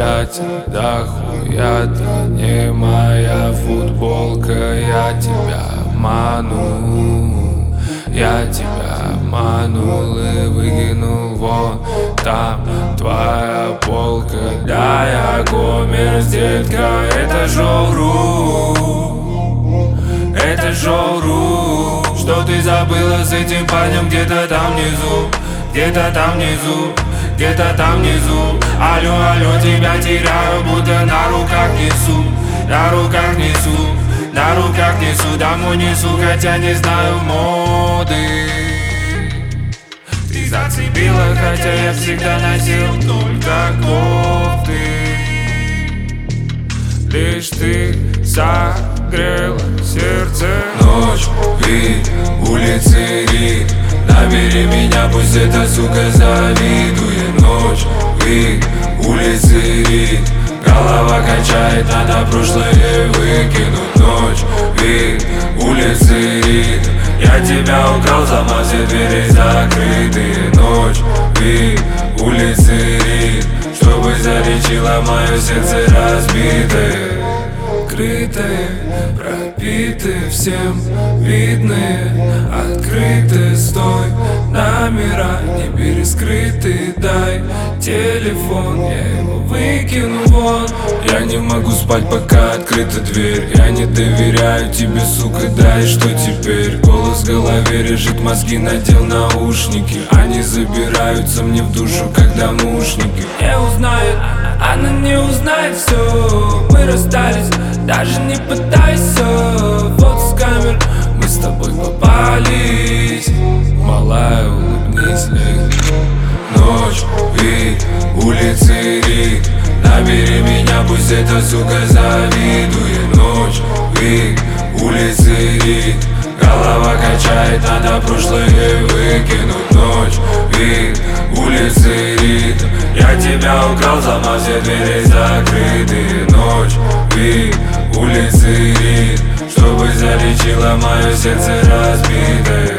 кстати, да хуя ты не моя футболка. Я тебя обманул, я тебя обманул и выкинул вон там твоя полка. Да, я гомер, детка, это шоу-ру, это шоу-ру. Что ты забыла с этим парнем где-то там внизу, где-то там внизу, где-то там внизу. Алло, алло, тебя теряю, будто на руках несу, на руках несу, на руках несу, домой несу, хотя не знаю моды. Ты зацепила, хотя я всегда носил только кофты. Лишь ты согрела сердце. Ночь, вид, улицы, рит. Набери меня, пусть эта сука завидует. Ночь, вид, улицы, рит. Голова качает, надо прошлое выкинуть. Ночь, вид, улицы, рит. Я тебя украл, сама все двери закрытые. Ночь, вид, улицы, рит. Чтобы залечило мое сердце разбитое. Крытые, пропитые, всем видные, открытые, стой. Номера не перескрытые, дай телефон, я его выкину вон. Я не могу спать, пока открыта дверь. Я не доверяю тебе, сука, да и что теперь? Голос в голове режет, мозги надел наушники. Они забираются мне в душу, как домушники. Не узнает, она не узнает все. Мы расстались, даже не пытайся. Вот с камер мы с тобой попались. Малая, улыбнись, ночь, вид, улицы, рит. Набери меня, пусть эта сука завидует. Ночь, вид, улицы, рит. Голова качает, надо прошлое выкинуть. Ночь, вид, улицы, рит. Я тебя украл, сама все двери закрытые. Ночь, вид, улицы, рит. Чтобы залечило мое сердце разбитое.